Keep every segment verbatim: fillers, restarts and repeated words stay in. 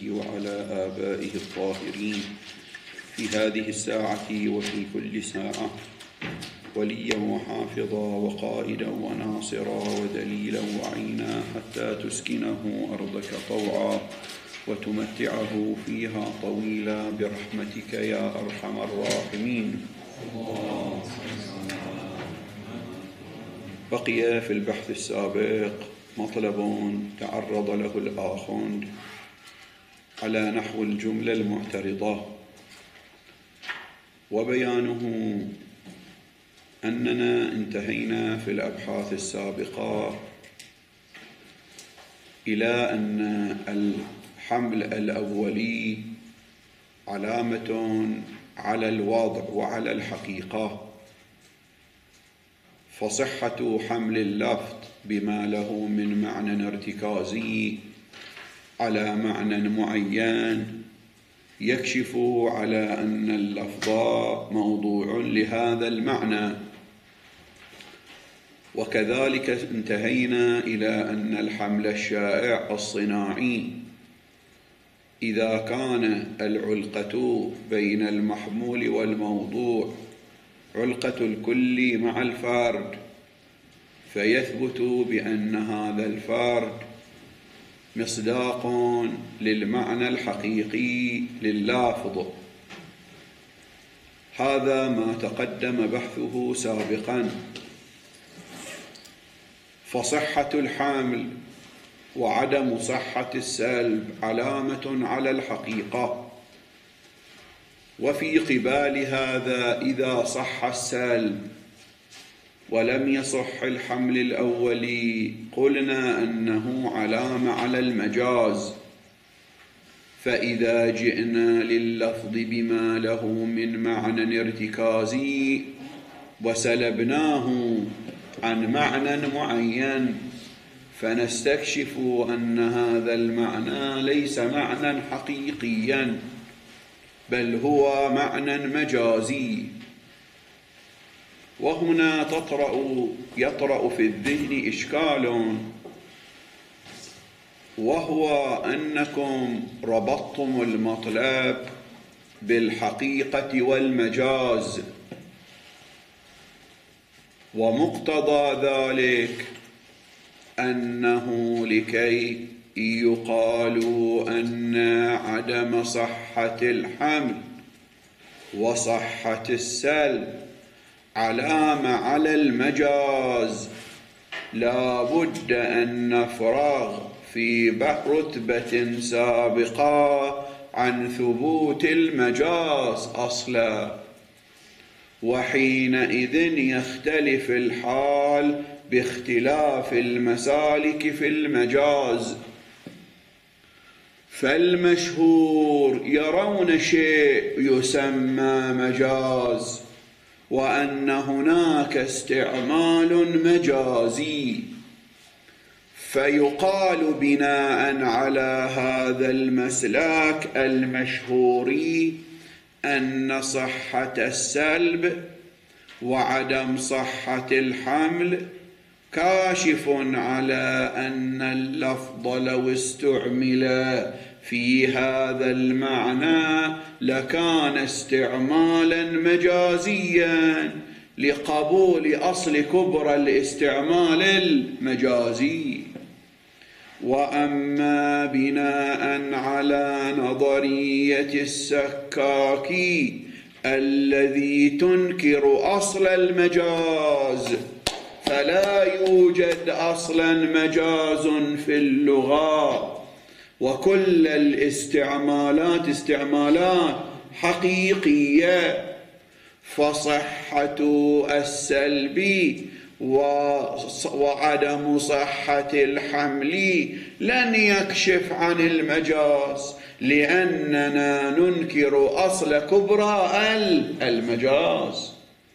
وعلى آبائه الطاهرين في هذه الساعة وفي كل ساعة، وليا وحافظا وقائدا وناصرا ودليلا وعينا، حتى تسكنه أرضك طوعا وتمتعه فيها طويلا برحمتك يا أرحم الراحمين. بقي في البحث السابق مطلب تعرض له الآخوند على نحو الجملة المعترضة، وبيانه أننا انتهينا في الأبحاث السابقة إلى أن الحمل الأولي علامة على الوضع وعلى الحقيقة، فصحة حمل اللفظ بما له من معنى ارتكازي على معنى معين يكشف على أن اللفظ موضوع لهذا المعنى. وكذلك انتهينا إلى أن الحمل الشائع الصناعي إذا كان العلقة بين المحمول والموضوع علقة الكل مع الفرد، فيثبت بأن هذا الفرد مصداق للمعنى الحقيقي لللافظ. هذا ما تقدم بحثه سابقا. فصحة الحمل وعدم صحة السلب علامة على الحقيقة، وفي قبال هذا إذا صح السلب ولم يصح الحمل الأولي قلنا أنه علامة على المجاز. فإذا جئنا لللفظ بما له من معنى ارتكازي وسلبناه عن معنى معين، فنستكشف أن هذا المعنى ليس معنى حقيقيا، بل هو معنى مجازي. وهنا تطرأ يطرأ في الذهن إشكال، وهو أنكم ربطتم المطلب بالحقيقة والمجاز، ومقتضى ذلك أنه لكي يقال أن عدم صحة الحمل وصحة السلب علامة على المجاز، لا بد أن نفرغ في رتبة سابقة عن ثبوت المجاز أصلا، وحينئذ يختلف الحال باختلاف المسالك في المجاز. فالمشهور يرون شيء يسمى مجاز، وأن هناك استعمال مجازي، فيقال بناء على هذا المسلك المشهوري أن صحة السلب وعدم صحة الحمل كاشف على أن اللفظ لو استعمل في هذا المعنى لكان استعمالا مجازيا لقبول أصل كبرى الاستعمال المجازي. وأما بناء على نظرية السكاكي الذي تنكر أصل المجاز، فلا يوجد أصلا مجاز في اللغة، وكل الاستعمالات استعمالات حقيقية، فصحة السلب وعدم صحة الحمل لن يكشف عن المجاز، لأننا ننكر أصل كبرى المجاز.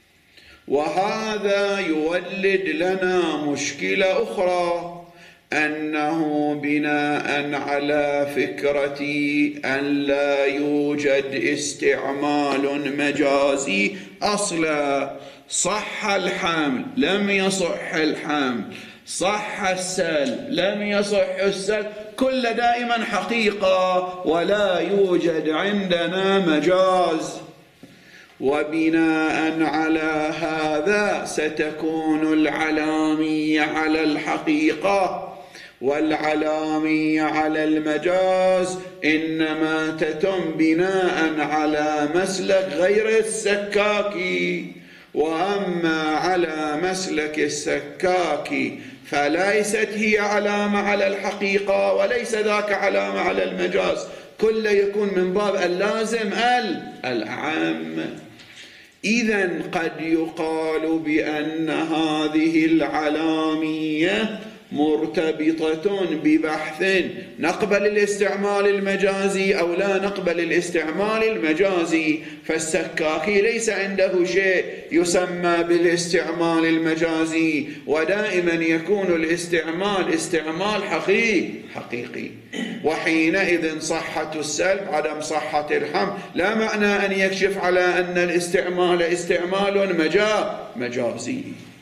وهذا يولد لنا مشكلة أخرى، أنه بناء على فكرة أن لا يوجد استعمال مجازي أصلا، صح الحمل لم يصح الحمل، صح السلب لم يصح السلب، كل دائما حقيقة ولا يوجد عندنا مجاز. وبناء على هذا ستكون العلامية على الحقيقة والعلامية على المجاز إنما تتم بناء على مسلك غير السكاكي. وأما على مسلك السكاكي فليست هي علامة على الحقيقة وليس ذاك علامة على المجاز، كل يكون من باب اللازم الأعم. إذن قد يقال بأن هذه العلامية مرتبطة ببحث نقبل الاستعمال المجازي أو لا نقبل الاستعمال المجازي، فالسكاكي ليس عنده شيء يسمى بالاستعمال المجازي، ودائما يكون الاستعمال استعمال حقيقي حقيقي. وحينئذ صحة السلب عدم صحة الحمل لا معنى أن يكشف على أن الاستعمال استعمال مجازي.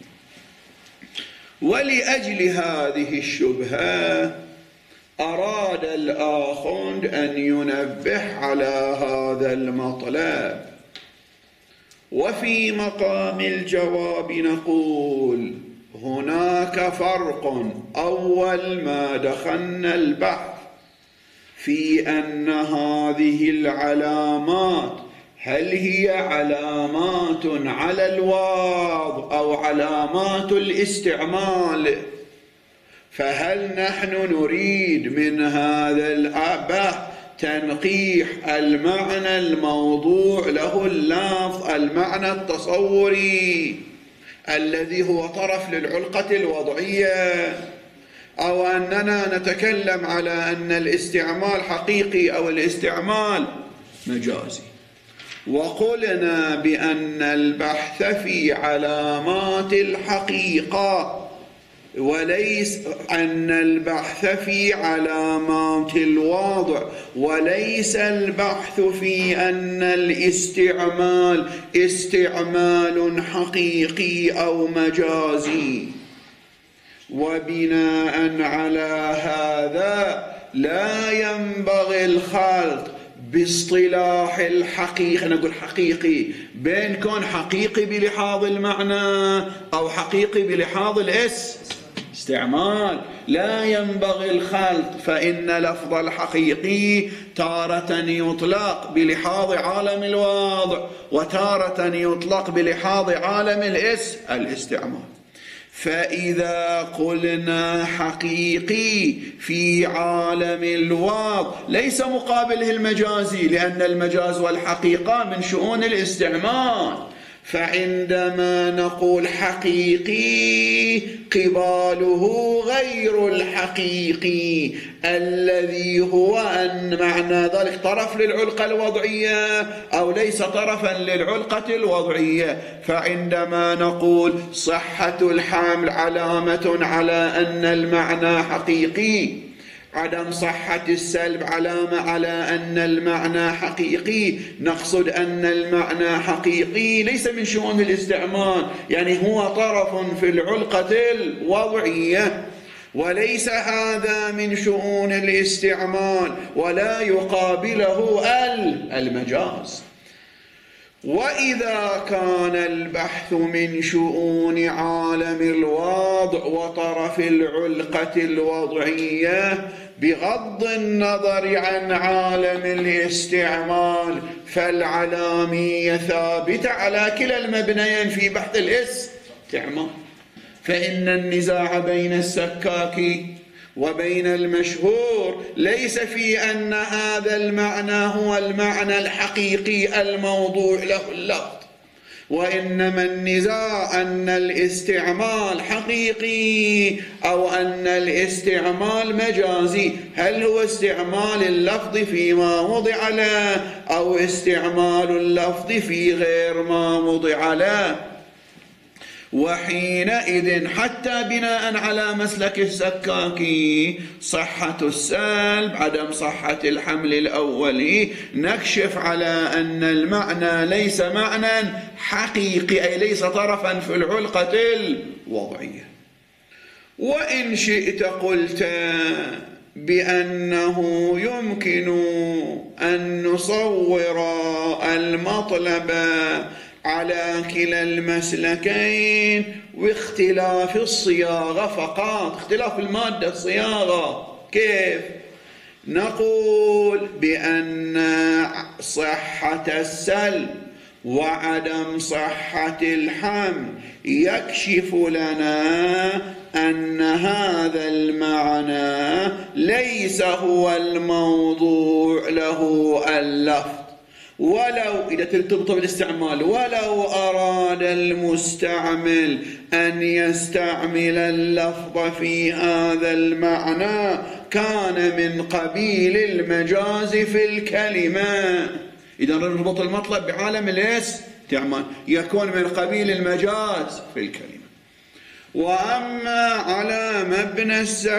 ولأجل هذه الشبهة أراد الآخوند أن ينبه على هذا المطلب. وفي مقام الجواب نقول هناك فرق أول ما دخلنا البحث في أن هذه العلامات هل هي علامات على الواضع أو علامات الاستعمال، فهل نحن نريد من هذا البحث تنقيح المعنى الموضوع له اللفظ، المعنى التصوري الذي هو طرف للعلقة الوضعية، أو أننا نتكلم على أن الاستعمال حقيقي أو الاستعمال مجازي؟ وقلنا بأن البحث في علامات الحقيقة وليس أن البحث في علامات الواضع وليس البحث في أن الاستعمال استعمال حقيقي أو مجازي. وبناء على هذا لا ينبغي الخلط باصطلاح الحقيقة، نقول حقيقي بين كون حقيقي بلحاظ المعنى أو حقيقي بلحاظ الاس استعمال، لا ينبغي الخلط، فإن لفظ الحقيقي تارة يطلق بلحاظ عالم الواضع وتارة يطلق بلحاظ عالم الاس الاستعمال. فإذا قلنا حقيقي في عالم الواضع ليس مقابله المجازي، لأن المجاز والحقيقة من شؤون الاستعمال، فعندما نقول حقيقي قباله غير الحقيقي الذي هو أن معنى ذلك طرف للعلقة الوضعية أو ليس طرفا للعلقة الوضعية. فعندما نقول صحة الحمل علامة على أن المعنى حقيقي، عدم صحة السلب علامة على أن المعنى حقيقي، نقصد أن المعنى حقيقي ليس من شؤون الاستعمال، يعني هو طرف في العلقة الوضعية وليس هذا من شؤون الاستعمال ولا يقابله المجاز. وإذا كان البحث من شؤون عالم الواضع وطرف العلقة الوضعية بغض النظر عن عالم الاستعمال، فالعلامية ثابتة على كلا المبنيين في بحث الاستعمال. فإن النزاع بين السكاكي وبين المشهور ليس في أن هذا المعنى هو المعنى الحقيقي الموضوع له اللفظ، وإنما النزاع أن الاستعمال حقيقي أو أن الاستعمال مجازي، هل هو استعمال اللفظ فيما وضع له أو استعمال اللفظ في غير ما وضع له. وحينئذ حتى بناء على مسلك السكاكي صحة السلب عدم صحة الحمل الأولي نكشف على أن المعنى ليس معنى حقيقي، أي ليس طرفا في العلقة الوضعية. وإن شئت قلت بأنه يمكن أن نصور المطلب على كلا المسلكين واختلاف الصياغة فقط، اختلاف المادة الصياغة. كيف؟ نقول بأن صحة السلب وعدم صحة الحمل يكشف لنا أن هذا المعنى ليس هو الموضوع له اللفظ، ولو إذا ترتبط بالاستعمال ولو أراد المستعمل أن يستعمل اللفظ في هذا المعنى كان من قبيل المجاز في الكلمة. إذا نربط المطلب بعالم الاستعمال يكون من قبيل المجاز في الكلمة. وأما على مبنى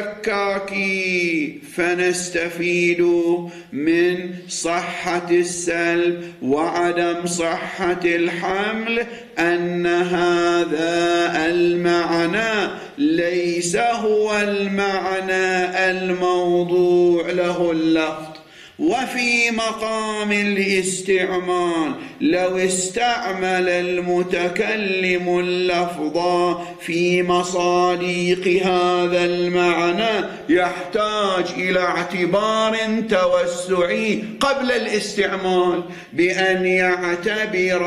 السكاكي فنستفيد من صحة السلب وعدم صحة الحمل أن هذا المعنى ليس هو المعنى الموضوع له اللفظ. وفي مقام الاستعمال لو استعمل المتكلم اللفظ في مصادق هذا المعنى يحتاج إلى اعتبار توسعي قبل الاستعمال، بأن يعتبر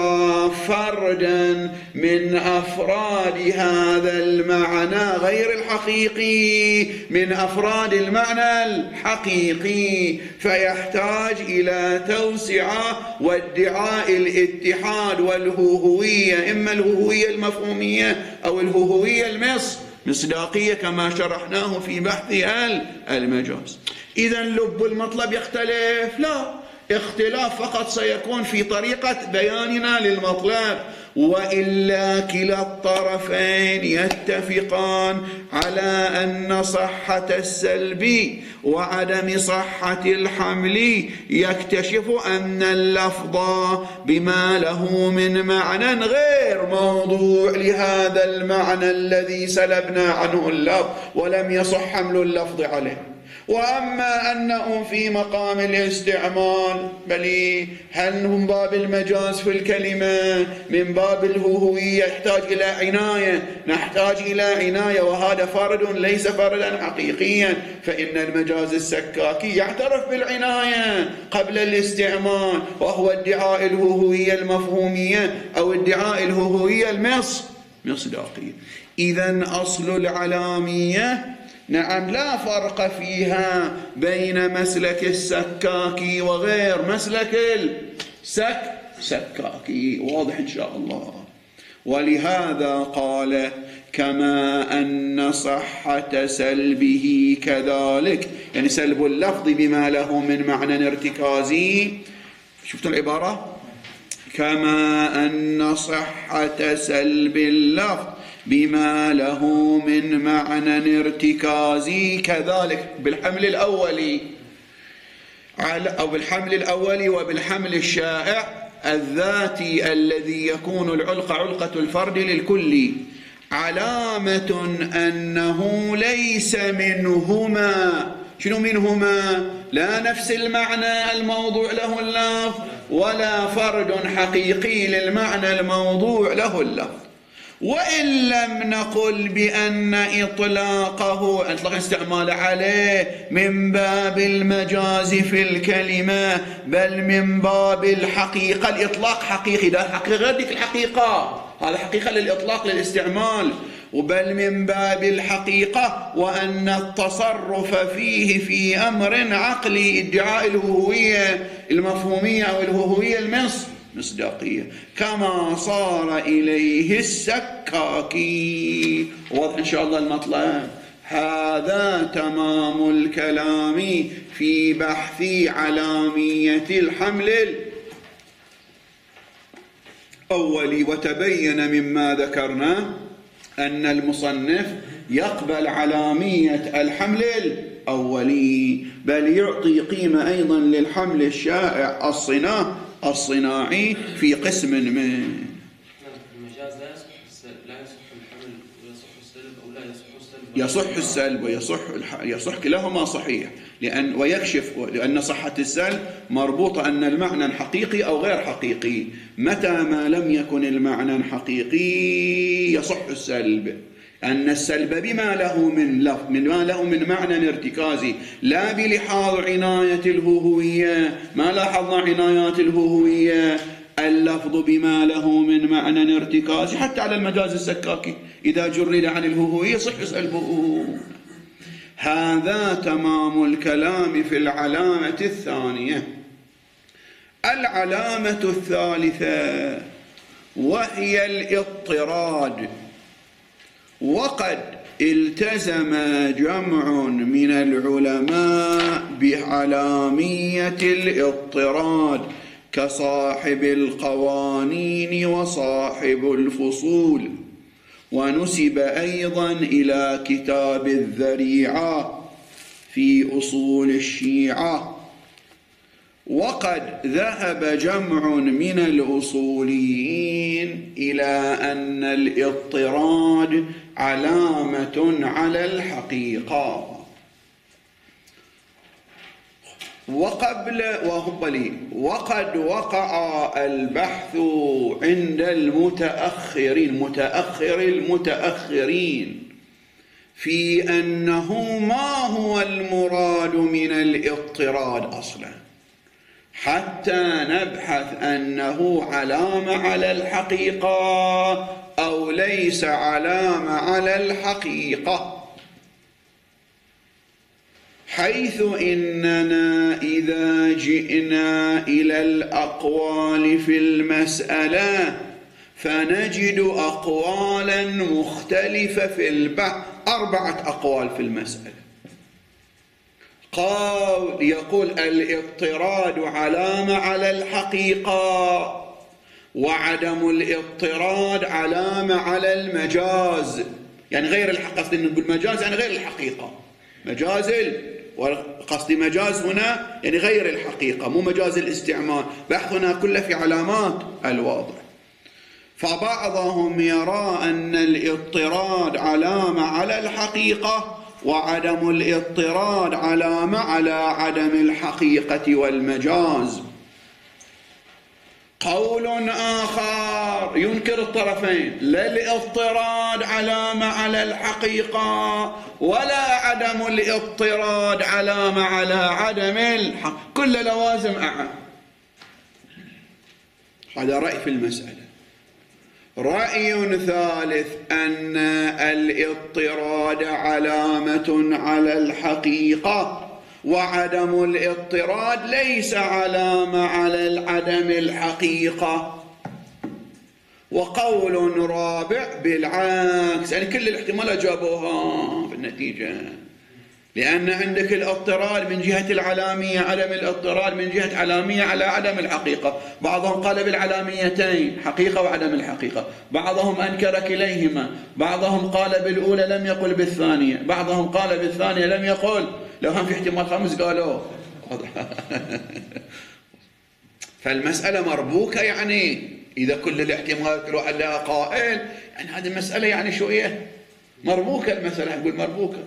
فردا من أفراد هذا المعنى غير الحقيقي من أفراد المعنى الحقيقي، فيحتاج يحتاج إلى توسعة وادعاء الاتحاد والهوهوية، إما الهوهوية المفهومية أو الهوهوية المصداقية كما شرحناه في بحث المجاز. إذا لب المطلب يختلف؟ لا، اختلاف فقط سيكون في طريقة بياننا للمطلب، وإلا كلا الطرفين يتفقان على أن صحة السلب وعدم صحة الحمل يكتشف أن اللفظ بما له من معنى غير موضوع لهذا المعنى الذي سلبنا عنه اللفظ ولم يصح حمل اللفظ عليه. وأما أنه في مقام الاستعمال بل هل من باب المجاز في الكلمة من باب الهوهوية يحتاج إلى عناية، نحتاج إلى عناية، وهذا فرد ليس فردا حقيقيا، فإن المجاز السكاكي يعترف بالعناية قبل الاستعمال، وهو ادعاء الهوهوية المفهومية أو ادعاء الهوهوية المصداقية. إذن أصل العلامية نعم لا فرق فيها بين مسلك السكاكي وغير مسلك السك سكاكي، واضح إن شاء الله. ولهذا قال كما أن صحة سلبه كذلك، يعني سلب اللفظ بما له من معنى ارتكازي. شفتوا العبارة؟ كما أن صحة سلب اللفظ بما له من معنى ارتكازي كذلك بالحمل الأولي أو بالحمل الأولي وبالحمل الشائع الذاتي الذي يكون العلقة علقة الفرد للكل علامة أنه ليس منهما. شنو منهما؟ لا نفس المعنى الموضوع له اللفظ ولا فرد حقيقي للمعنى الموضوع له اللفظ. وإن لم نقل بأن إطلاقه إطلاق استعمال عليه من باب المجاز في الكلمة بل من باب الحقيقة، الإطلاق حقيقي، ده حقيقة غير ديك الحقيقة، هذا حقيقة للإطلاق للاستعمال، وبل من باب الحقيقة وأن التصرف فيه في أمر عقلي ادعاء الهوية المفهومية أو الهوية المصداقية كما صار إليه السكاكي. واضح إن شاء الله المطلب. هذا تمام الكلام في بحث علامية الحمل الأولي. وتبين مما ذكرنا أن المصنف يقبل علامية الحمل الأولي بل يعطي قيمة أيضا للحمل الشائع الصناعي الصناعي في قسم من المجاز لا يصح لا يصح الحمل ويصح السلب أو لا يصح السلب يصح السلب ويصح يصح كلاهما صحيح، لأن ويكشف لأن صحة السلب مربوطة أن المعنى حقيقي أو غير حقيقي. متى ما لم يكن المعنى حقيقي يصح السلب، أن السلب بما له من لفظ ما له من معنى ارتكازي، لا بلحاظ عناية الهوهوية. ما لاحظنا عنايات الهوهوية؟ اللفظ بما له من معنى ارتكازي، حتى على المجاز السكاكي إذا جرد عن الهوهوية صح سلبه. هذا تمام الكلام في العلامة الثانية. العلامة الثالثة وهي الاضطراد. وقد التزم جمع من العلماء بعلامية الاضطراد كصاحب القوانين وصاحب الفصول، ونسب أيضا إلى كتاب الذريعة في أصول الشيعة. وقد ذهب جمع من الأصوليين إلى أن الاضطراد علامة على الحقيقة. وقبل وقبل وقد وقع البحث عند المتأخرين متأخر المتأخرين في أنه ما هو المراد من الاضطراد أصلا، حتى نبحث أنه علامة على الحقيقة أو ليس علامة على الحقيقة، حيث إننا إذا جئنا إلى الأقوال في المسألة فنجد أقوالا مختلفة في البحث. أربعة أقوال في المسألة. قال يقول الاضطراد علامة على الحقيقة، وعدم الاضطراد علامة على المجاز، يعني غير الحقيقة. قصدي نقول مجاز يعني غير الحقيقة، مجاز قصدي مجاز هنا يعني غير الحقيقة، مو مجاز الاستعمال. بحثنا كله في علامات الواضح. فبعضهم يرى أن الاضطراد علامة على الحقيقة، وعدم الاضطراد علامة على عدم الحقيقة والمجاز. قول آخر ينكر الطرفين، لا الاضطراد علامة على الحقيقة ولا عدم الاضطراد علامة على عدم الحق، كل لوازم أعم. هذا رأي في المسألة. رأي ثالث أن الاضطراد علامة على الحقيقة، وعدم الاضطراد ليس علامة على عدم الحقيقة. وقول رابع بالعكس، يعني كل الاحتمالات جابوها في النتيجة، لأن عندك الاضطراد من جهة العلامية، عدم الاضطراد من جهة علامية على عدم الحقيقة. بعضهم قال بالعلاميتين حقيقة وعدم الحقيقة، بعضهم أنكر كليهما، بعضهم قال بالأولى لم يقل بالثانية، بعضهم قال بالثانية لم يقل. لو هم في احتمال خامس قالوا. فالمسألة مربوكة، يعني إذا كل الاحتمالات تروح لها قائل، يعني هذه المسألة يعني شوية مربوكة، المسألة نقول مربوكة.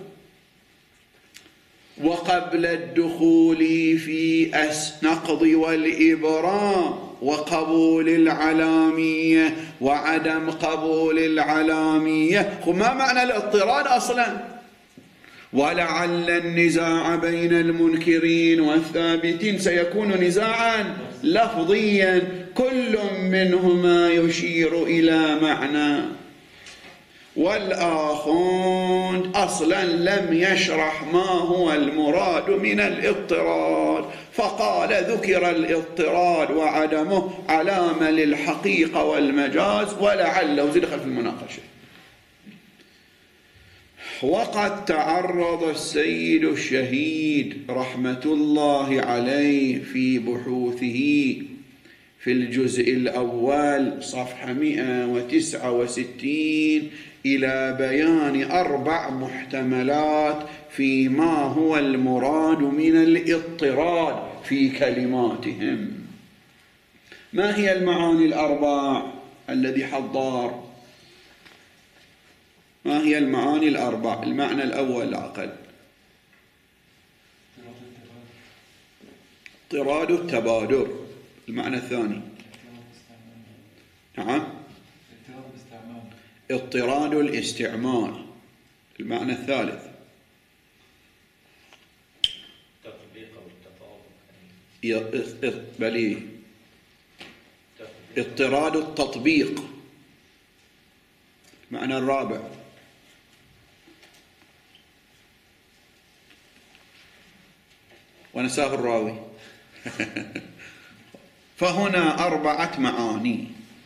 وقبل الدخول في النقض والإبراء وقبول العلامية وعدم قبول العلامية، ما معنى الاضطراد أصلا؟ ولعل النزاع بين المنكرين والثابتين سيكون نزاعا لفظيا، كل منهما يشير إلى معنى، والآخر أصلا لم يشرح ما هو المراد من الاضطراد، فقال ذكر الاضطراد وعدمه علامة للحقيقة والمجاز، ولعله زدخل في المناقشة. وقد تعرض السيد الشهيد رحمة الله عليه في بحوثه في الجزء الأول صفحة مئة وتسعة وستين إلى بيان أربع محتملات فيما هو المراد من الاضطراد في كلماتهم. ما هي المعاني الأربع الذي حضر؟ ما هي المعاني الأربع؟ المعنى الأول العقل، اضطراد التبادر. المعنى الثاني نعم اضطراد الاستعمال. المعنى الثالث بلي اضطراد التطبيق. المعنى الرابع ونساه الراوي. فهنا أربعة معاني.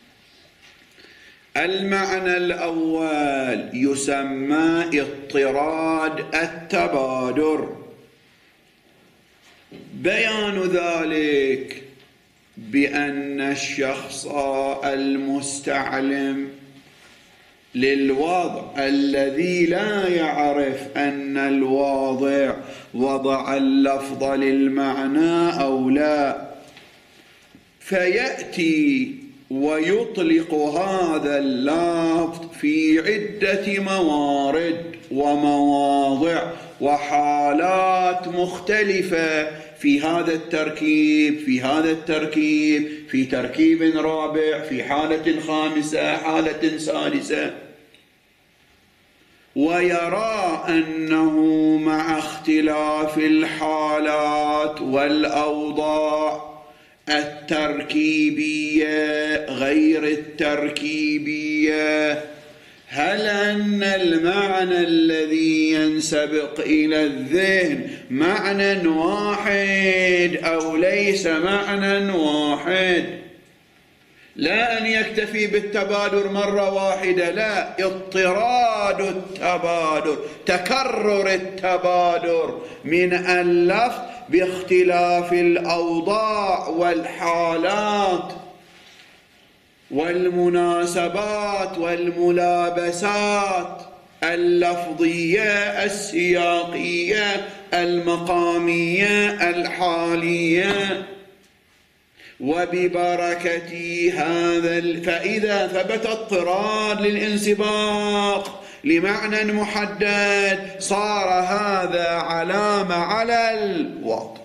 المعنى الأول يسمى اضطراد التبادر. بيان ذلك بأن الشخص المستعلم للوضع الذي لا يعرف أن الواضع وضع اللفظ للمعنى أو لا، فيأتي ويطلق هذا اللفظ في عدة موارد ومواضع وحالات مختلفة في هذا التركيب في هذا التركيب في تركيب رابع، في حالة خامسة، حالة سادسة، ويرى أنه مع اختلاف الحالات والأوضاع التركيبية غير التركيبية، هل أن المعنى الذي ينسبق إلى الذهن معنى واحد أو ليس معنى واحد؟ لا أن يكتفي بالتبادر مرة واحدة، لا، اضطراد التبادر، تكرر التبادر من اللفظ باختلاف الأوضاع والحالات والمناسبات والملابسات اللفظية السياقية المقامية الحالية. وببركة هذا فإذا ثبت اضطراد للانسباق لمعنى محدد صار هذا علامة على الوضع.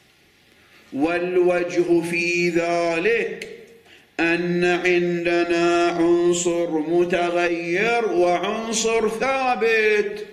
والوجه في ذلك أن عندنا عنصر متغير وعنصر ثابت،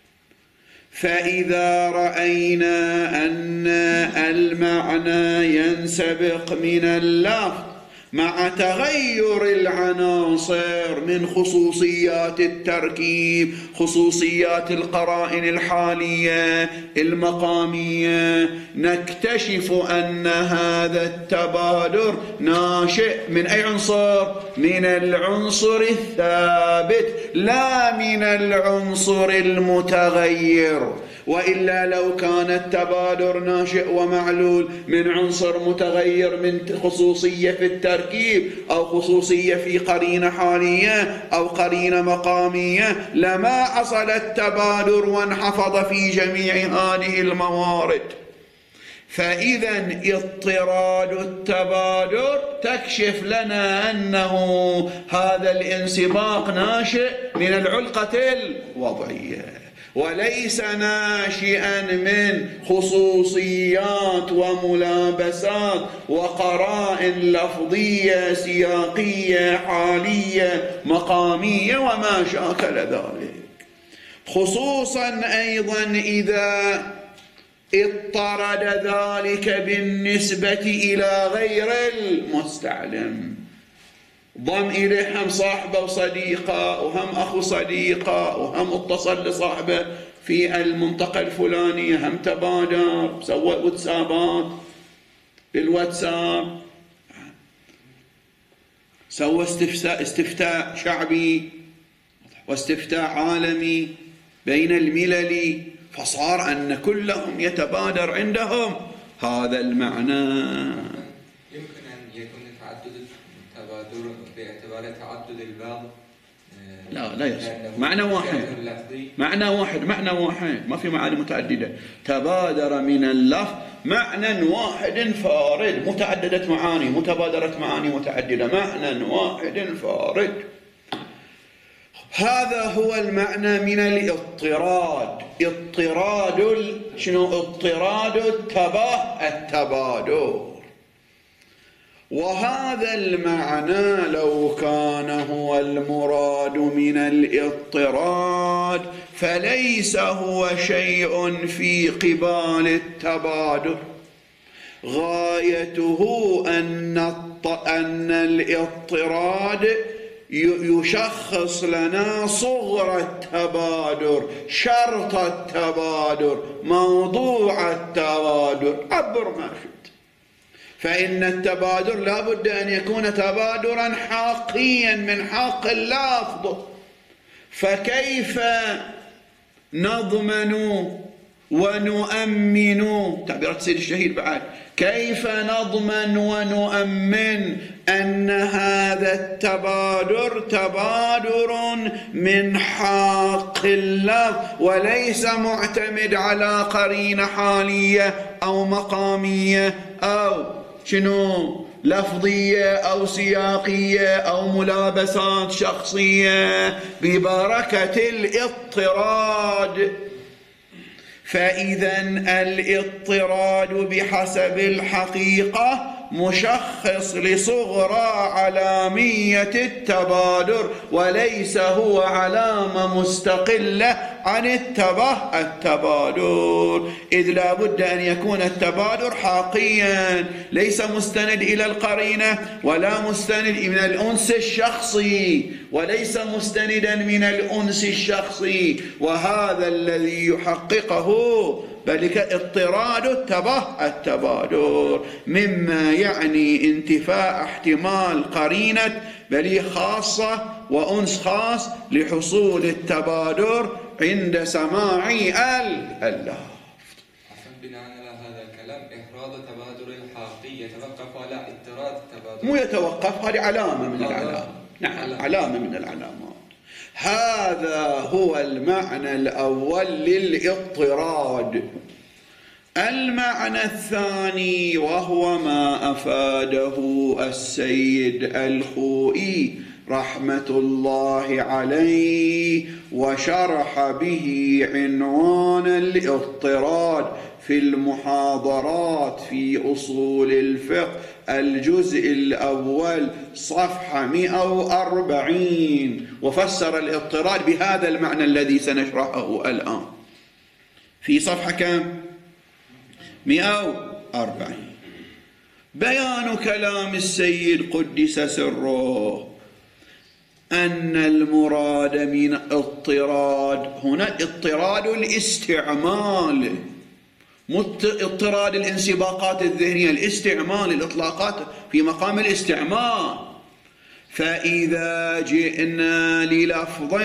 فإذا رأينا أن المعنى ينسبق من اللفظ مع تغير العناصر من خصوصيات التركيب، خصوصيات القرائن الحالية المقامية، نكتشف أن هذا التبادر ناشئ من أي عنصر؟ من العنصر الثابت لا من العنصر المتغير. وإلا لو كان التبادر ناشئ ومعلول من عنصر متغير من خصوصية في التركيب أو خصوصية في قرينة حالية أو قرينة مقامية لما حصل التبادر وانحفظ في جميع هذه الموارد. فإذا اضطراد التبادر تكشف لنا أنه هذا الانسباق ناشئ من العلقة الوضعية وليس ناشئا من خصوصيات وملابسات وقرائن لفظية سياقية حالية مقامية وما شاكل ذلك. خصوصا أيضا إذا اضطرد ذلك بالنسبة إلى غير المستعلم، ضم إليه هم صاحبه وصديقه وهم أخو صديقه وهم اتصل لصاحبه في المنطقة الفلانية، هم تبادر، سوى واتسابات بالواتساب، سوى استفتاء, استفتاء شعبي واستفتاء عالمي بين الملل، فصار أن كلهم يتبادر عندهم هذا المعنى. يمكن أن يكون تعدد التبادر باعتبار تعدد اللفظ؟ لا لا يصير، معنى واحد، معنى واحد معنى واحد، ما في معاني متعددة. تبادر من اللفظ معنى واحد فارد، متعددة معاني، متبادرة معاني متعددة، معنى واحد فارد. هذا هو المعنى من الاضطراد. اضطراد شنو؟ اضطراد التباه التبادر. وهذا المعنى لو كان هو المراد من الاضطراد فليس هو شيء في قبال التبادر. غايته أن أن الاضطراد يشخص لنا صغر التبادر، شرط التبادر، موضوع التبادر، عبر ما شئت. فإن التبادر لا بد أن يكون تبادرا حقيا من حق اللفظ. فكيف نضمن ونؤمن، تعبيرات سيد الشهيد بعد، كيف نضمن ونؤمن أن هذا التبادر تبادر من حق اللفظ وليس معتمد على قرينة حالية أو مقامية أو شنو لفظية أو سياقية أو ملابسات شخصية ببركة الاضطراد؟ فإذا الاضطراد بحسب الحقيقة مشخص لصغرى علامية التبادر وليس هو علامة مستقلة عن التبه التبادر، إذ لا بد أن يكون التبادر حقيا ليس مستند إلى القرينة ولا مستند من الأنس الشخصي وليس مستندا من الأنس الشخصي. وهذا الذي يحققه بل اضطراد التبه التبادر، مما يعني انتفاء احتمال قرينة بل خاصة وأنس خاص لحصول التبادر عند سماع اللفظ. بناء على هذا الكلام إحراز تبادر الحقيقي يتوقف على اضطراد التبادر، مو يتوقف، هذه علامة من العلامات. نعم، علامة من العلامات. هذا هو المعنى الأول للاضطراد. المعنى الثاني وهو ما أفاده السيد الخوئي رحمة الله عليه وشرح به عنوان الاضطراد في المحاضرات في أصول الفقه الجزء الأول صفحة مئة وأربعين، وفسر الاضطراد بهذا المعنى الذي سنشرحه الآن في صفحة كم؟ مئة وأربعين. بيان كلام السيد قدس سره أن المراد من اضطراد هنا اضطراد الاستعمال، مو اضطراد الانسباقات الذهنية، الاستعمال، الإطلاقات في مقام الاستعمال. فإذا جئنا للفظ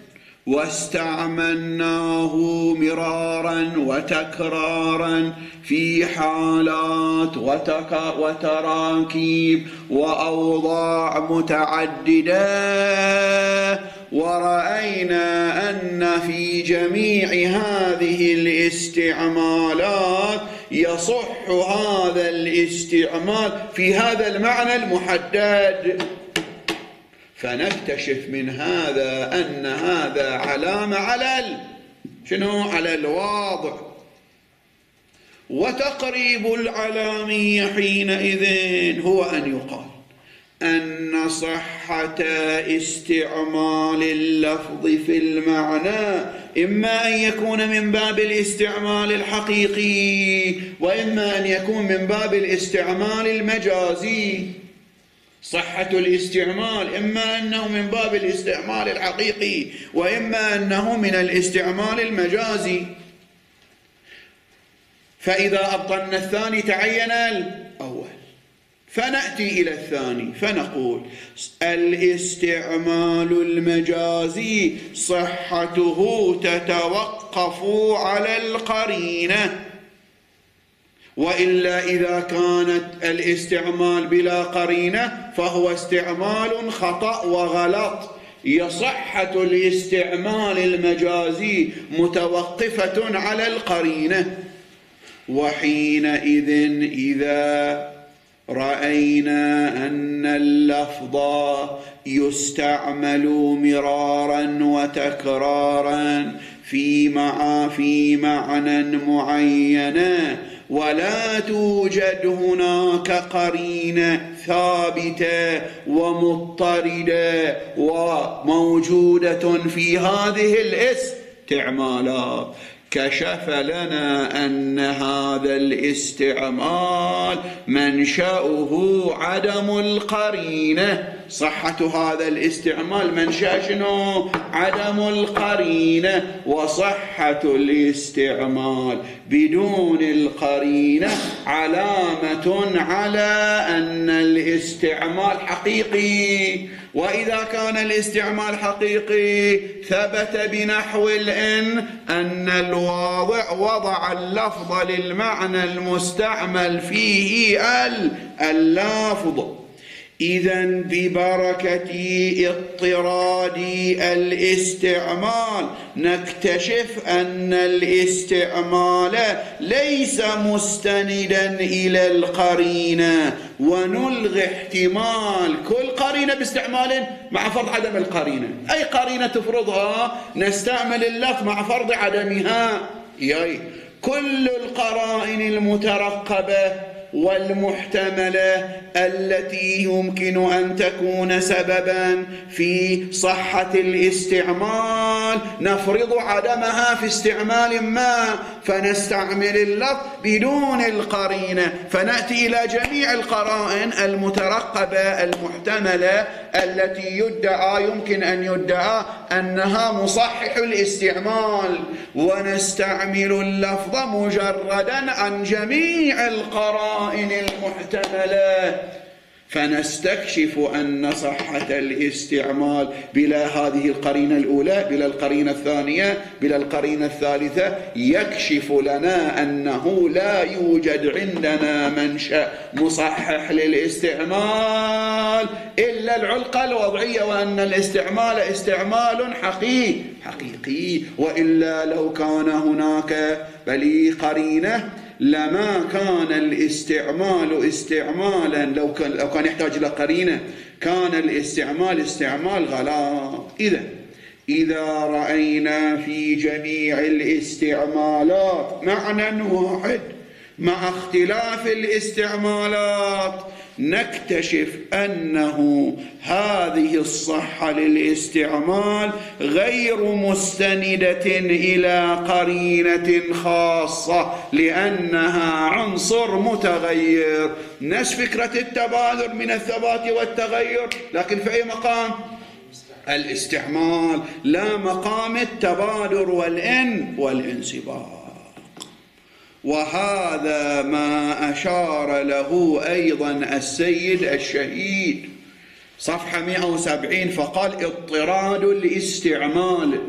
واستعملناه مرارا وتكرارا في حالات وتراكيب وأوضاع متعددة، ورأينا أن في جميع هذه الاستعمالات يصح هذا الاستعمال في هذا المعنى المحدد، فنكتشف من هذا أن هذا علامة على ال... شنو؟ على الواضع. وتقريب العلامية حينئذ هو أن يقال أن صحة استعمال اللفظ في المعنى إما أن يكون من باب الاستعمال الحقيقي وإما أن يكون من باب الاستعمال المجازي. صحة الاستعمال إما أنه من باب الاستعمال الحقيقي وإما أنه من الاستعمال المجازي. فإذا أبطلنا الثاني تعين الأول، فنأتي إلى الثاني فنقول الاستعمال المجازي صحته تتوقف على القرينة، وإلا إذا كانت الاستعمال بلا قرينة فهو استعمال خطأ وغلط. صحة الاستعمال المجازي متوقفة على القرينة. وحينئذ إذا رأينا أن اللفظ يستعمل مرارا وتكرارا في مع في معنى معين، ولا توجد هناك قرينة ثابتة ومضطردة وموجودة في هذه الاستعمالات. كشف لنا أن هذا الاستعمال منشأه عدم القرينة. صحة هذا الاستعمال منشأ شنو؟ عدم القرينة. وصحة الاستعمال بدون القرينة علامة على أن الاستعمال حقيقي. وإذا كان الاستعمال حقيقي ثبت بنحو الإن أن الواضع وضع اللفظ للمعنى المستعمل فيه اللافظ. إذن ببركة اضطراد الاستعمال نكتشف أن الاستعمال ليس مستندا إلى القرينة، ونلغي احتمال كل قرينة باستعمال مع فرض عدم القرينة. أي قرينة تفرضها نستعمل اللفظ مع فرض عدمها. يعني كل القرائن المترقبة والمحتملة التي يمكن أن تكون سببا في صحة الاستعمال نفرض عدمها في استعمال ما، فنستعمل اللفظ بدون القرينة، فنأتي إلى جميع القرائن المترقبة المحتملة التي يدعى يمكن أن يدعى أنها مصحح الاستعمال، ونستعمل اللفظ مجردا عن جميع القرائن المحتملة، فنستكشف أن صحة الاستعمال بلا هذه القرينة الأولى، بلا القرينة الثانية، بلا القرينة الثالثة، يكشف لنا أنه لا يوجد عندنا منشأ مصحح للاستعمال إلا العلقة الوضعية، وأن الاستعمال استعمال حقيقي حقيقي وإلا لو كان هناك بل قرينة لما كان الاستعمال استعمالا، لو كان, لو كان يحتاج إلى قرينة كان الاستعمال استعمال غلط. إذا إذا رأينا في جميع الاستعمالات معنى واحد مع اختلاف الاستعمالات نكتشف أنه هذه الصحة للاستعمال غير مستندة إلى قرينة خاصة لأنها عنصر متغير. نفس فكرة التبادل من الثبات والتغير، لكن في أي مقام؟ الاستعمال، لا مقام التبادل والإن والانصباغ. وهذا ما أشار له أيضا السيد الشهيد صفحة مئة وسبعين، فقال اضطراد الاستعمال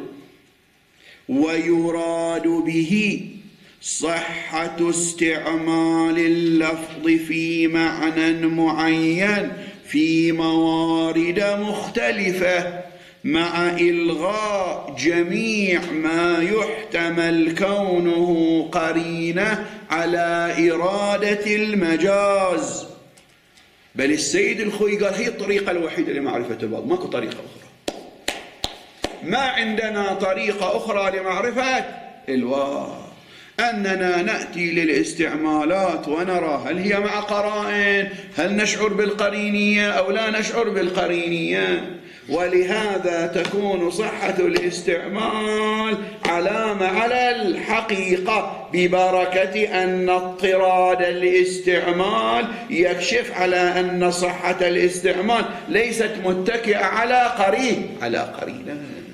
ويراد به صحة استعمال اللفظ في معنى معين في موارد مختلفة مع إلغاء جميع ما يحتمل كونه قرينة على إرادة المجاز. بل السيد الخوي قال هي الطريقة الوحيدة لمعرفة البعض، ماكو طريقة أخرى، ما عندنا طريقة أخرى لمعرفة الواو، أننا نأتي للاستعمالات ونرى هل هي مع قرائن، هل نشعر بالقرينية أو لا نشعر بالقرينية. ولهذا تكون صحة الاستعمال علامة على الحقيقة ببركة أن اضطراد الاستعمال يكشف على أن صحة الاستعمال ليست متكئة على قرين على قرينة.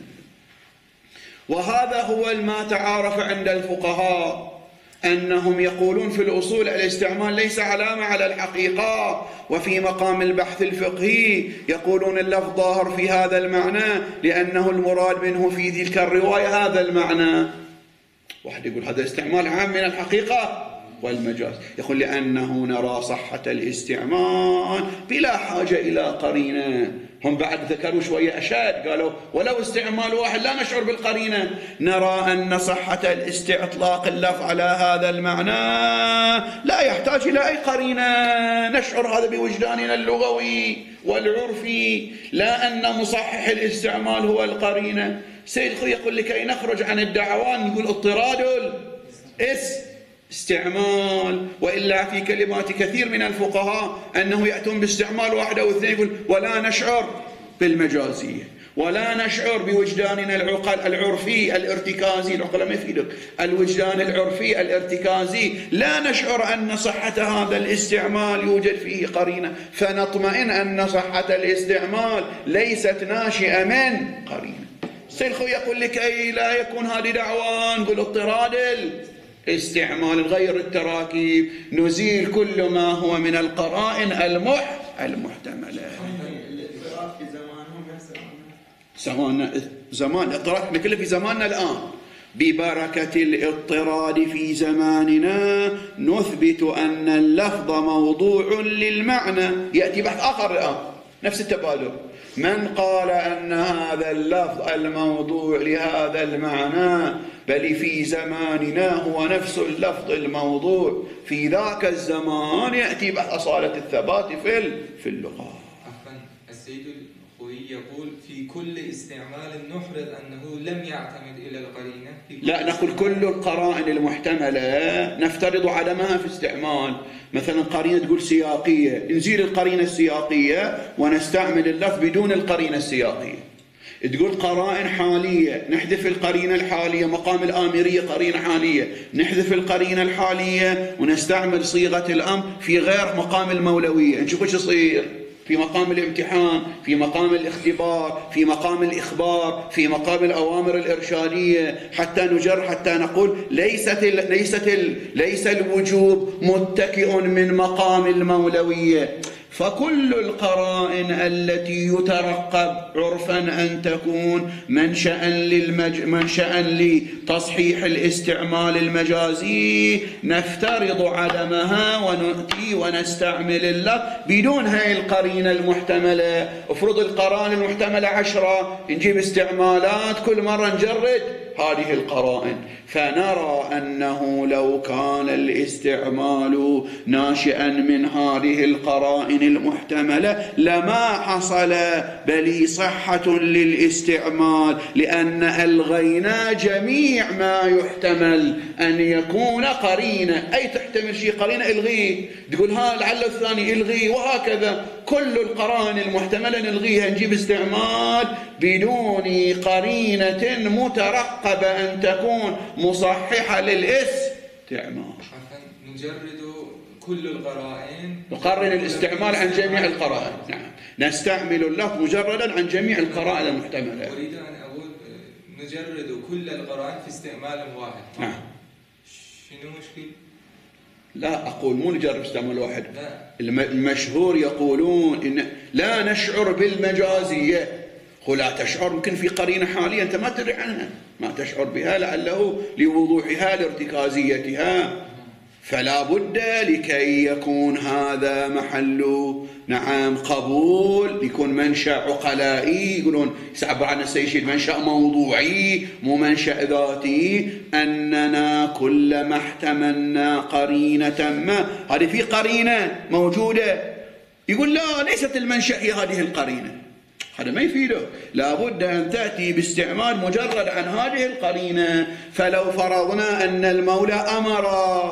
وهذا هو ما تعارف عند الفقهاء أنهم يقولون في الأصول الاستعمال ليس علامة على الحقيقة، وفي مقام البحث الفقهي يقولون اللفظ ظاهر في هذا المعنى لأنه المراد منه في تلك الرواية هذا المعنى. واحد يقول هذا استعمال عام من الحقيقة، والمجاز. يقول لأنه نرى صحة الاستعمال بلا حاجة إلى قرينة. هم بعد ذكروا شوية أشد، قالوا ولو استعمال واحد لا نشعر بالقرينة. نرى أن صحة الاستطلاق اللفظ على هذا المعنى لا يحتاج إلى أي قرينة، نشعر هذا بوجداننا اللغوي والعرفي، لا أن مصحح الاستعمال هو القرينة. سيد خوي يقول لكي نخرج عن الدعوان نقول اضطراد الاستعمال، وإلا في كلمات كثير من الفقهاء أنه يأتون باستعمال واحد أو اثنين يقول ولا نشعر بالمجازية، ولا نشعر بوجداننا العقل العرفي الارتكازي. العقل ما يفيدك، الوجدان العرفي الارتكازي لا نشعر أن صحة هذا الاستعمال يوجد فيه قرينة، فنطمئن أن صحة الاستعمال ليست ناشئة من قرينة. السيد خوي يقول لك أي لا يكون هذه دعوة، نقول اضطراد الاستعمال، نغير التراكيب، نزيل كل ما هو من القرائن المح المحتملة. الاضطراد في زمانهم زمان زمان الاضطراد احنا كله في زماننا الآن. ببركة الاضطراد في زماننا نثبت أن اللفظ موضوع للمعنى. يأتي بحث آخر الآن نفس التبادل. من قال أن هذا اللفظ الموضوع لهذا المعنى بل في زماننا هو نفس اللفظ الموضوع في ذاك الزمان، يأتي بحث أصالة الثبات في في اللغة. عفوا السيد الخوي يقول في كل استعمال نحرز أنه لم يعتمد إلى القرينة. لا، نقول كل القرائن المحتملة نفترض عدمها في استعمال. مثلا قرينة تقول سياقية، نزيل القرينة السياقية ونستعمل اللفظ بدون القرينة السياقية. تقول قرائن حالية، نحذف القرينة الحالية، مقام الآمرية قرينة حالية، نحذف القرينة الحالية ونستعمل صيغة الأمر في غير مقام المولوية. نشوف ايش يصير في مقام الامتحان، في مقام الاختبار، في مقام الإخبار، في مقام الأوامر الإرشادية، حتى نجر حتى نقول ليست ال ليست ال ليس الوجوب متكئ من مقام المولوية. فكل القرائن التي يترقب عرفا أن تكون منشأ للمج... منشأ لتصحيح الاستعمال المجازي نفترض عدمها ونأتي ونستعمل اللفظ بدون هاي القرينة المحتملة. افرض القرائن المحتملة عشرة، نجيب استعمالات كل مرة نجرد هذه القرائن، فنرى أنه لو كان الاستعمال ناشئا من هذه القرائن المحتملة لما حصل بل صحة للاستعمال، لأن ألغينا جميع ما يحتمل أن يكون قرينة. أي تحتمل شيء قرينة الغيه، تقول ها لعل الثاني الغيه، وهكذا كل القرائن المحتملة نلغيها، نجيب استعمال بدون قرينة مترقبة أن تكون مصححة للاستعمال. نجرد كل القرائن، نقرن الاستعمال عن جميع القرائن. نعم، نستعمل اللفظ مجردا عن جميع القرائن المحتملة. أريد أن أقول نجرد كل القرائن في استعمال واحد. نعم. شنو مشكلة؟ لا أقول مو نجرب استعمال واحد. لا. المشهور يقولون إن لا نشعر بالمجازية. قل لا تشعر، يمكن في قرينة حالية أنت ما تدري عنها، ما تشعر بها لعله لوضوحها لارتكازيتها، فلا بد لكي يكون هذا محل نعم قبول يكون منشأ عقلائي. يقولون يسعبوا عنا السيد منشأ موضوعي مو منشأ ذاتي، أننا كلما احتملنا قرينة ما، هذه في قرينة موجودة، يقول لا ليست المنشأ هي هذه القرينة، هذا ما يفيده. لابد أن تأتي باستعمال مجرد عن هذه القرينة. فلو فرضنا أن المولى أمر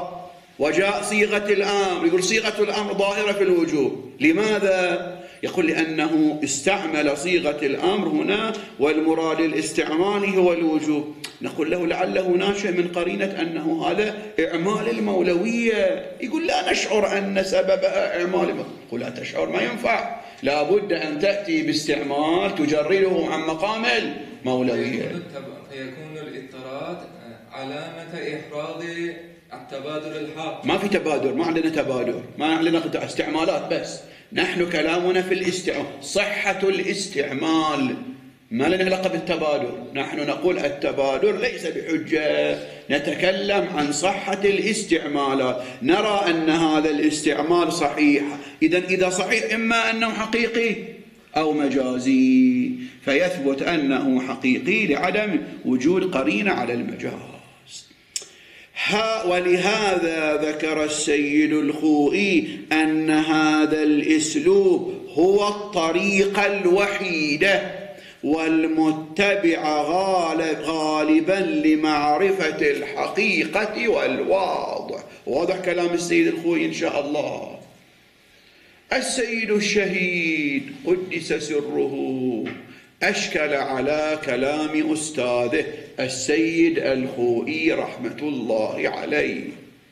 وجاء صيغة الأمر، يقول صيغة الأمر ظاهرة في الوجوب، لماذا؟ يقول لأنه استعمل صيغة الأمر هنا والمراد الاستعمال هو الوجوب. نقول له لعله ناشئ من قرينة أنه هذا إعمال المولوية، يقول لا نشعر أن سببها إعمال المولوية. يقول لا تشعر ما ينفع، لابد أن تأتي باستعمال تجرده عن مقام المولوية. فيكون الاضطراد علامة إحراز التبادر الحاق. ما في تبادر، ما عندنا تبادر، ما عندنا استعمالات، بس نحن كلامنا في الاستعمال، صحة الاستعمال. ما لنا علاقة بالتبادر. نحن نقول التبادر ليس بحجة، نتكلم عن صحة الاستعمالات، نرى أن هذا الاستعمال صحيح. إذن إذا صحيح إما أنه حقيقي أو مجازي، فيثبت أنه حقيقي لعدم وجود قرينة على المجاز. ولهذا ذكر السيد الخوئي أن هذا الأسلوب هو الطريقة الوحيدة والمتبع غالب غالبا لمعرفة الحقيقة والواضح. واضح كلام السيد الخوئي إن شاء الله. السيد الشهيد قدس سره أشكل على كلام أستاذه السيد الخوئي رحمة الله عليه،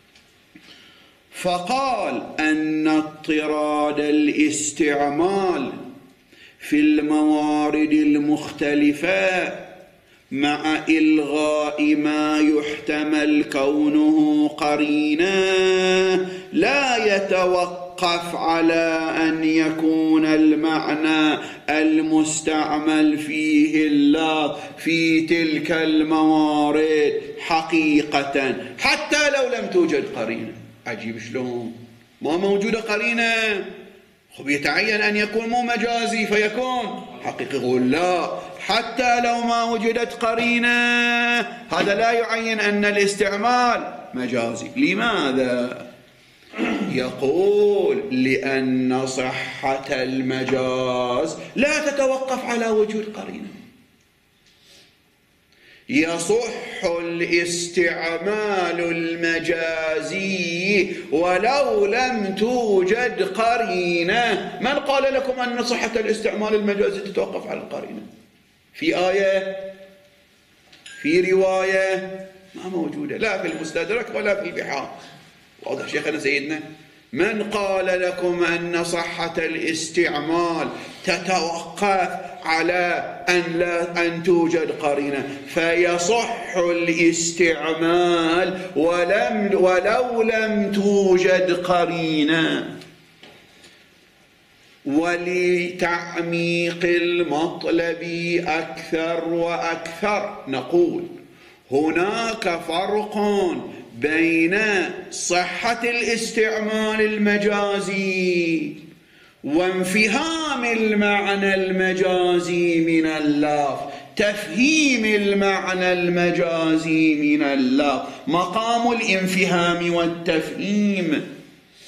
فقال أن اضطراد الاستعمال في الموارد المختلفة مع إلغاء ما يحتمل كونه قرينا لا يتوقف على أن يكون المعنى المستعمل فيه اللفظ في تلك الموارد حقيقة حتى لو لم توجد قرينة. عجيب شلون ما موجودة قرينة، خب يتعين أن يكون مو مجازي فيكون حقيقي. يقول لا، حتى لو ما وجدت قرينة هذا لا يعين أن الاستعمال مجازي. لماذا؟ يقول لأن صحة المجاز لا تتوقف على وجود قرينة. يصح الاستعمال المجازي ولو لم توجد قرينة. من قال لكم أن صحة الاستعمال المجازي تتوقف على القرينة؟ في آية، في رواية، ما موجودة لا في المستدرك ولا في البحار. واضح شيخنا سيدنا؟ من قال لكم أن صحة الاستعمال تتوقف على أن لا أن توجد قرينة؟ فيصح الاستعمال ولم ولو لم توجد قرينة. ولتعميق المطلب أكثر وأكثر نقول هناك فرق بين صحة الاستعمال المجازي وانفهام المعنى المجازي من اللفظ، تفهيم المعنى المجازي من اللفظ، مقام الانفهام والتفهيم.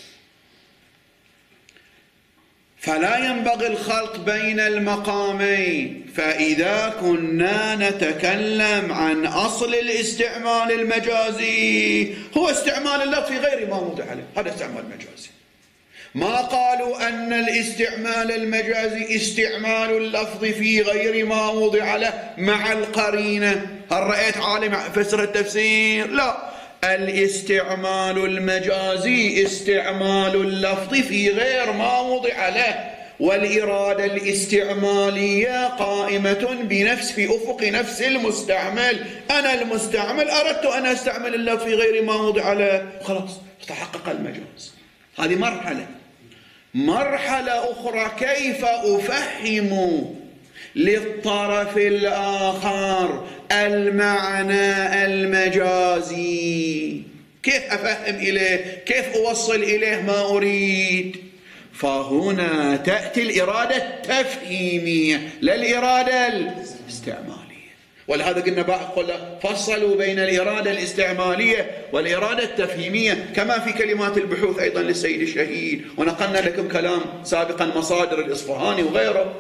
فلا ينبغي الخلط بين المقامين. فإذا كنا نتكلم عن أصل الاستعمال المجازي هو استعمال اللفظ في غير ما وضع عليه، هذا استعمال مجازي. ما قالوا أن الاستعمال المجازي استعمال اللفظ في غير ما وضع له مع القرينة. هل رأيت عالم فسر التفسير؟ لا، الاستعمال المجازي استعمال اللفظ في غير ما وضع له، والإرادة الاستعمالية قائمة بنفس في أفق نفس المستعمل. أنا المستعمل أردت أن أستعمل اللفظ في غير ما وضع له، خلاص تحقق المجاز. هذه مرحلة. مرحلة أخرى كيف أفهم للطرف الآخر المعنى المجازي، كيف أفهم إليه، كيف أوصل إليه ما أريد. فهنا تأتي الإرادة التفهيمية لا الإرادة الاستعمالية. ولهذا قلنا قلنا فصلوا بين الإرادة الاستعمالية والإرادة التفهيمية، كما في كلمات البحوث أيضا للسيد الشهيد، ونقلنا لكم كلام سابقا مصادر الإصفهاني وغيره.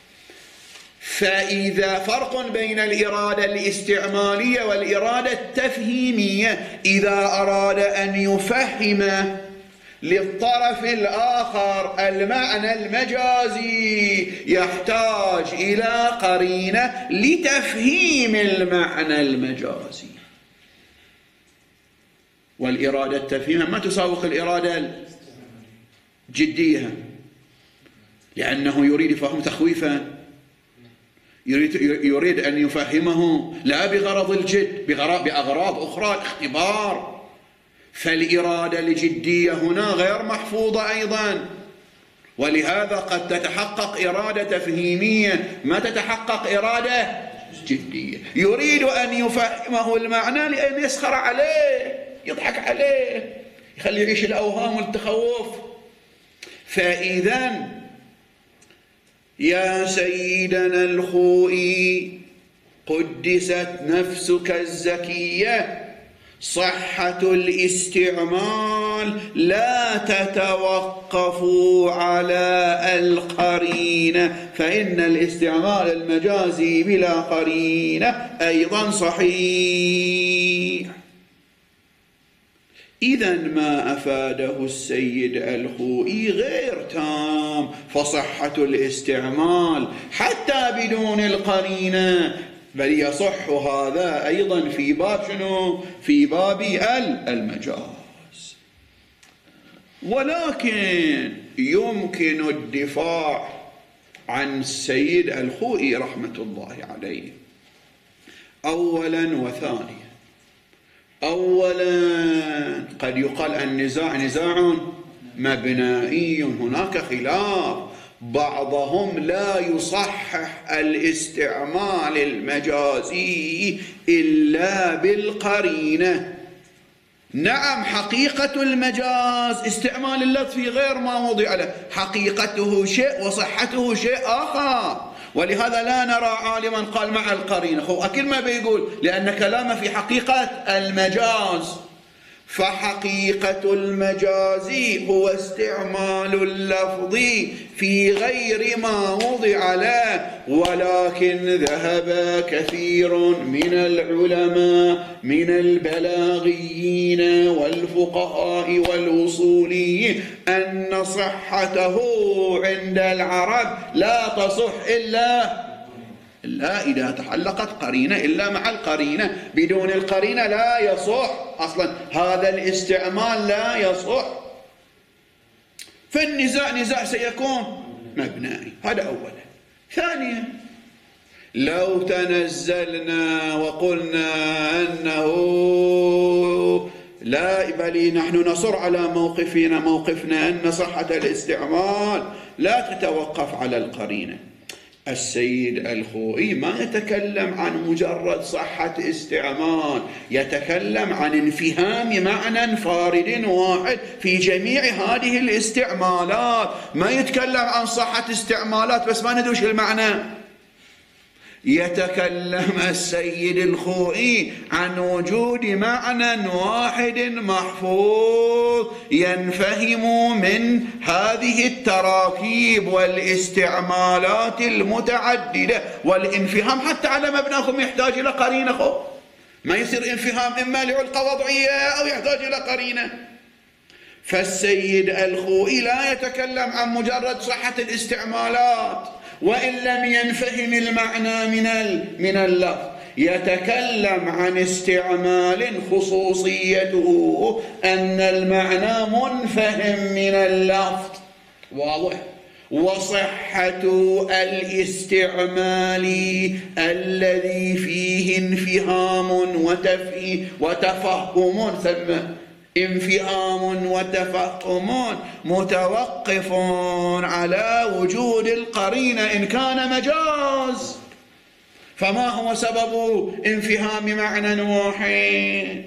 فإذا فرق بين الإرادة الاستعمالية والإرادة التفهيمية، إذا أراد أن يفهم للطرف الآخر المعنى المجازي يحتاج إلى قرينة لتفهيم المعنى المجازي. والإرادة التفهيمية ما تساوق الإرادة الجدية، لأنه يريد فهم تخويفا، يريد, يريد أن يفهمه لا بغرض الجد، بأغراض أخرى الاختبار. فالإرادة الجدية هنا غير محفوظة أيضا. ولهذا قد تتحقق إرادة تفهيمية، ما تتحقق إرادة جدية. يريد أن يفهمه المعنى لأن يسخر عليه، يضحك عليه، يخلي يعيش الأوهام والتخوف. فإذا يا سيدنا الخوئي قدست نفسك الزكية، صحة الاستعمال لا تتوقف على القرينة، فإن الاستعمال المجازي بلا قرينة أيضا صحيح. إذا ما أفاده السيد الخوئي غير تام، فصحة الاستعمال حتى بدون القرينة، بل يصح هذا أيضا في باب شنو؟ في باب المجاز. ولكن يمكن الدفاع عن السيد الخوئي رحمة الله عليه أولا وثانيا. أولا قد يقال النزاع نزاع مبنائي، هناك خلاف، بعضهم لا يصحح الاستعمال المجازي إلا بالقرينة. نعم حقيقة المجاز استعمال اللفظ في غير ما وضع له، حقيقته شيء وصحته شيء آخر، ولهذا لا نرى عالما قال مع القرينة. هو أكيد ما بيقول، لأن كلامه في حقيقة المجاز. فحقيقة المجاز هو استعمال اللفظ في غير ما وضع له، ولكن ذهب كثير من العلماء من البلاغيين والفقهاء والوصوليين أن صحته عند العرب لا تصح إلا إلا إذا تحلقت قرينة، إلا مع القرينة، بدون القرينة لا يصح أصلا، هذا الاستعمال لا يصح. فالنزاع نزاع سيكون مبنائي، هذا أولا. ثانيا لو تنزلنا وقلنا أنه لا، بل نحن نصر على موقفنا موقفنا أن صحة الاستعمال لا تتوقف على القرينة. السيد الخوئي ما يتكلم عن مجرد صحة استعمال، يتكلم عن انفهام معنى فارد واحد في جميع هذه الاستعمالات، ما يتكلم عن صحة استعمالات بس ما ندوش المعنى. يتكلم السيد الخوئي عن وجود معنى واحد محفوظ ينفهم من هذه التراكيب والاستعمالات المتعددة، والانفهام حتى على مبناهم يحتاج إلى قرينة، ما يصير انفهام إما لعلقة وضعية أو يحتاج إلى قرينة. فالسيد الخوئي لا يتكلم عن مجرد صحة الاستعمالات وإن لم ينفهم المعنى من من اللفظ، يتكلم عن استعمال خصوصيته أن المعنى منفهم من اللفظ، واضح؟ وصحة الاستعمال الذي فيه انفهام وتفهيم وتفهم، ثم انفهام وتفهم متوقف على وجود القرينة إن كان مجاز. فما هو سبب انفهام معنى واحد؟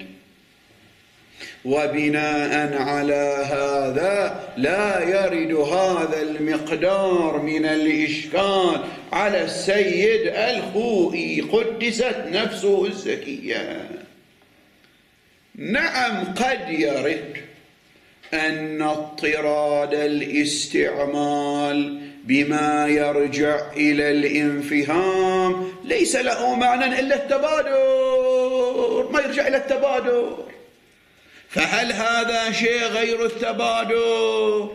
وبناء على هذا لا يرد هذا المقدار من الإشكال على السيد الخوئي قدست نفسه الزكية. نعم قد يرد أن اضطراد الاستعمال بما يرجع إلى الانفهام ليس له معنى إلا التبادر، ما يرجع إلى التبادر. فهل هذا شيء غير التبادر؟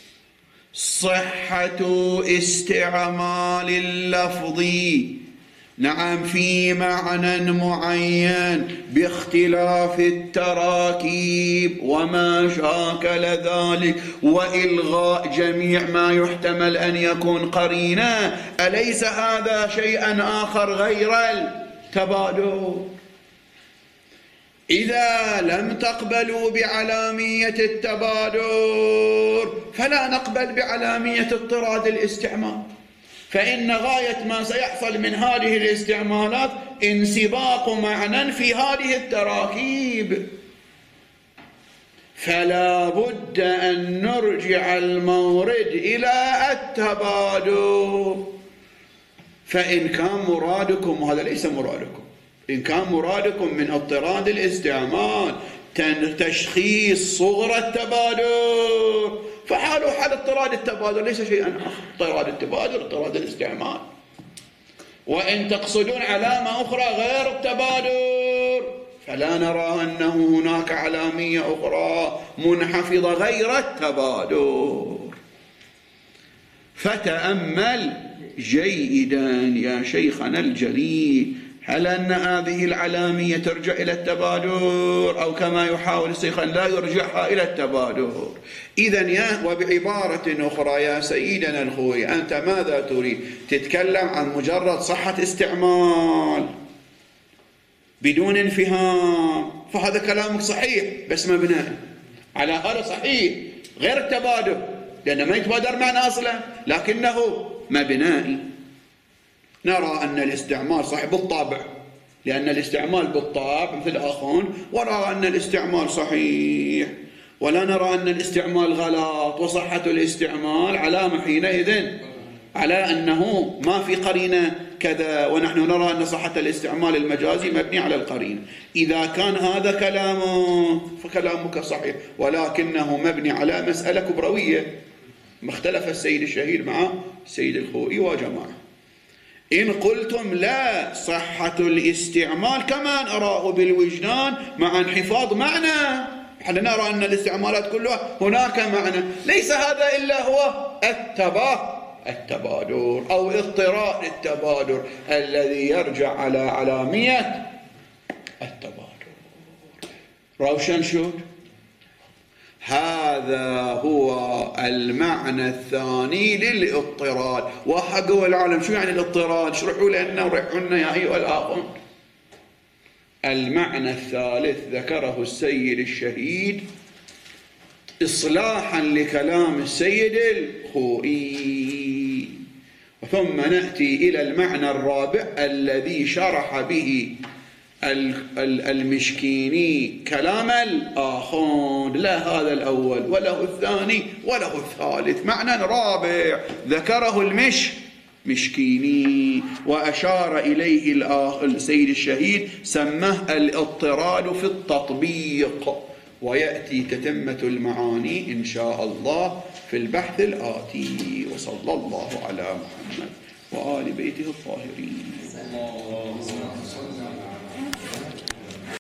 صحة استعمال اللفظ نعم في معنى معين باختلاف التراكيب وما شاكل ذلك وإلغاء جميع ما يحتمل أن يكون قرينة، أليس هذا شيئا آخر غير التبادر؟ إذا لم تقبلوا بعلامية التبادر فلا نقبل بعلامية اضطراد الاستعمال، فإن غاية ما سيحصل من هذه الاستعمالات انسباق معنى في هذه التراكيب، فلا بد أن نرجع المورد إلى التبادر. فإن كان مرادكم، وهذا ليس مرادكم، إن كان مرادكم من اضطراد الاستعمال تشخيص صغر التبادر فحالوا حال اضطراد التبادر ليس شيئا آخر، اضطراد التبادر اضطراد الاستعمال. وإن تقصدون علامة أخرى غير التبادر فلا نرى أنه هناك علامية أخرى منحفظة غير التبادر. فتأمل جيدا يا شيخنا الجليل، هل أن هذه العلامية ترجع إلى التبادر أو كما يحاول الشيخ لا يرجعها إلى التبادر؟ إذن يا وبعبارة أخرى يا سيدنا الخوي، أنت ماذا تريد؟ تتكلم عن مجرد صحة استعمال بدون انفهام، فهذا كلامك صحيح بس مبنى على هذا صحيح غير التبادر، لأنه ما يتبادر معنا أصلا لكنه مبنائي. نرى أن الاستعمال صحيح بالطبع، لأن الاستعمال بالطبع مثل أخون، ونرى أن الاستعمال صحيح، ولا نرى أن الاستعمال غلط. وصحة الاستعمال علامة حينئذ على أنه ما في قرينة كذا، ونحن نرى أن صحة الاستعمال المجازي مبني على القرينة. إذا كان هذا كلامه فكلامك صحيح، ولكنه مبني على مسألة كبروية مختلف السيد الشهيد مع السيد الخوئي وجماعة. إن قلتم لا صحة الاستعمال كما نراه بالوجدان مع انحفاظ معنى، نحن نرى أن الاستعمالات كلها هناك معنى، ليس هذا إلا هو التبا التبادر أو اضطراد التبادر الذي يرجع على علامية التبادر. روشن شو؟ هذا هو المعنى الثاني للاضطراد. وحقوا العالم شو يعني الاضطراد؟ اشرحوا لنا ورحوا لنا يا أيها الآخرون. المعنى الثالث ذكره السيد الشهيد إصلاحا لكلام السيد الخوئي، ثم نأتي إلى المعنى الرابع الذي شرح به المشكيني كلام الآخون، لا هذا الأول وله الثاني وله الثالث، معنى رابع ذكره المش مشكيني وأشار إليه السيد الشهيد، سماه الاضطراد في التطبيق، ويأتي تتمة المعاني إن شاء الله في البحث الآتي. وصلى الله على محمد وآل بيته الطاهرين.